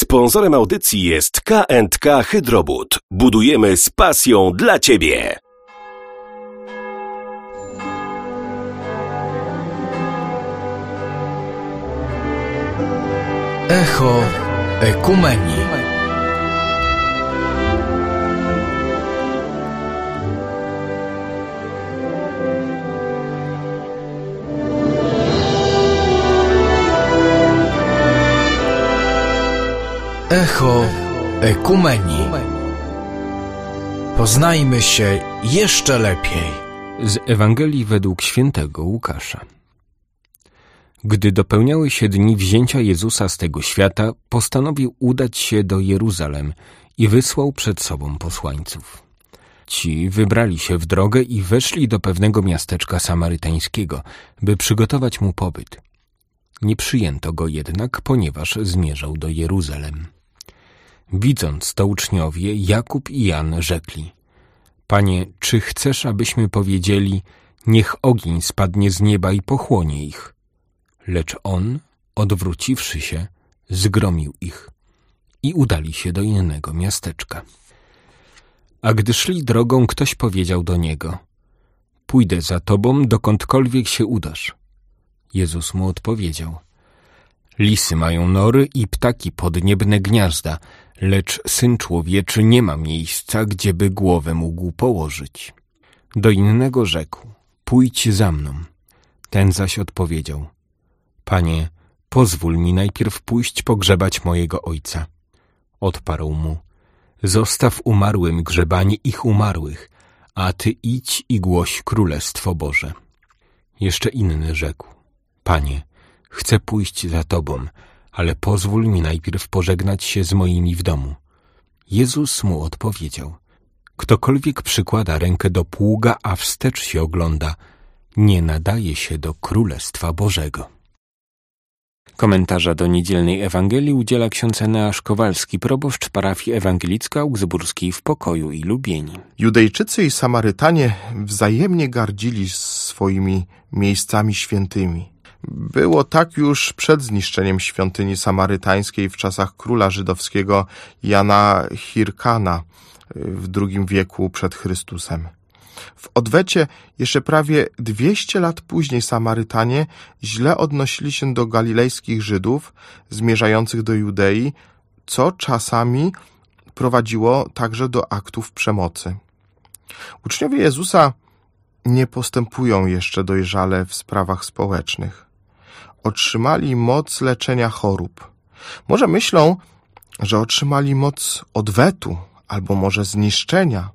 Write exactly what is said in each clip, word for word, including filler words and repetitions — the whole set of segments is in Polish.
Sponsorem audycji jest K and K Hydrobud. Budujemy z pasją dla Ciebie. Echo Ekumenii. Echo Ekumenii. Poznajmy się jeszcze lepiej. Z Ewangelii według świętego Łukasza. Gdy dopełniały się dni wzięcia Jezusa z tego świata, postanowił udać się do Jeruzalem i wysłał przed sobą posłańców. Ci wybrali się w drogę i weszli do pewnego miasteczka samarytańskiego, by przygotować mu pobyt. Nie przyjęto go jednak, ponieważ zmierzał do Jeruzalem. Widząc to uczniowie, Jakub i Jan rzekli: Panie, czy chcesz, abyśmy powiedzieli, niech ogień spadnie z nieba i pochłonie ich? Lecz on, odwróciwszy się, zgromił ich i udali się do innego miasteczka. A gdy szli drogą, ktoś powiedział do niego: Pójdę za tobą, dokądkolwiek się udasz. Jezus mu odpowiedział: Lisy mają nory i ptaki podniebne gniazda, lecz Syn Człowieczy nie ma miejsca, gdzieby głowę mógł położyć. Do innego rzekł: Pójdź za mną. Ten zaś odpowiedział: Panie, pozwól mi najpierw pójść pogrzebać mojego ojca. Odparł mu: Zostaw umarłym grzebanie ich umarłych, a ty idź i głoś Królestwo Boże. Jeszcze inny rzekł: Panie, chcę pójść za tobą, ale pozwól mi najpierw pożegnać się z moimi w domu. Jezus mu odpowiedział: Ktokolwiek przykłada rękę do pługa, a wstecz się ogląda, nie nadaje się do Królestwa Bożego. Komentarza do niedzielnej Ewangelii udziela ksiądz Eneasz Kowalski, proboszcz parafii ewangelicko-augsburskiej w Pokoju i Lubieni. Judejczycy i Samarytanie wzajemnie gardzili swoimi miejscami świętymi. Było tak już przed zniszczeniem świątyni samarytańskiej w czasach króla żydowskiego Jana Hirkana w drugim wieku przed Chrystusem. W odwecie jeszcze prawie dwieście lat później Samarytanie źle odnosili się do galilejskich Żydów zmierzających do Judei, co czasami prowadziło także do aktów przemocy. Uczniowie Jezusa nie postępują jeszcze dojrzale w sprawach społecznych. Otrzymali moc leczenia chorób. Może myślą, że otrzymali moc odwetu albo może zniszczenia.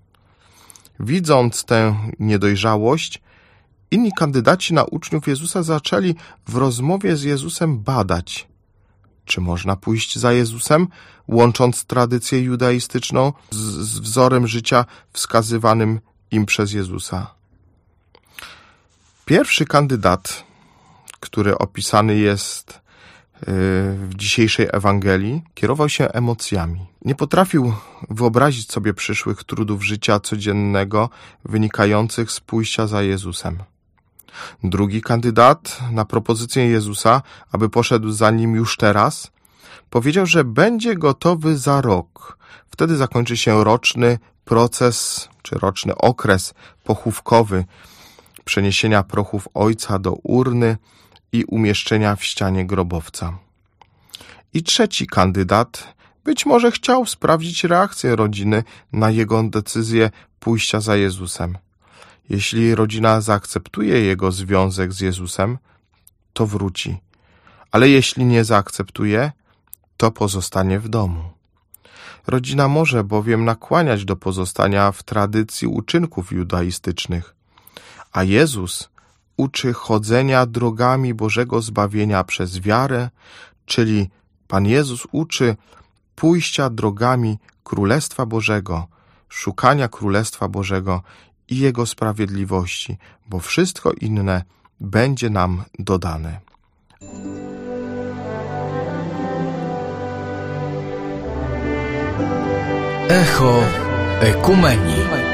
Widząc tę niedojrzałość, inni kandydaci na uczniów Jezusa zaczęli w rozmowie z Jezusem badać, czy można pójść za Jezusem, łącząc tradycję judaistyczną z, z wzorem życia wskazywanym im przez Jezusa. Pierwszy kandydat, który opisany jest w dzisiejszej Ewangelii, kierował się emocjami. Nie potrafił wyobrazić sobie przyszłych trudów życia codziennego wynikających z pójścia za Jezusem. Drugi kandydat na propozycję Jezusa, aby poszedł za nim już teraz, powiedział, że będzie gotowy za rok. Wtedy zakończy się roczny proces, czy roczny okres pochówkowy, przeniesienia prochów ojca do urny i umieszczenia w ścianie grobowca. I trzeci kandydat być może chciał sprawdzić reakcję rodziny na jego decyzję pójścia za Jezusem. Jeśli rodzina zaakceptuje jego związek z Jezusem, to wróci. Ale jeśli nie zaakceptuje, to pozostanie w domu. Rodzina może bowiem nakłaniać do pozostania w tradycji uczynków judaistycznych, a Jezus uczy chodzenia drogami Bożego zbawienia przez wiarę, czyli Pan Jezus uczy pójścia drogami Królestwa Bożego, szukania Królestwa Bożego i Jego sprawiedliwości, bo wszystko inne będzie nam dodane. Echo Ekumenii.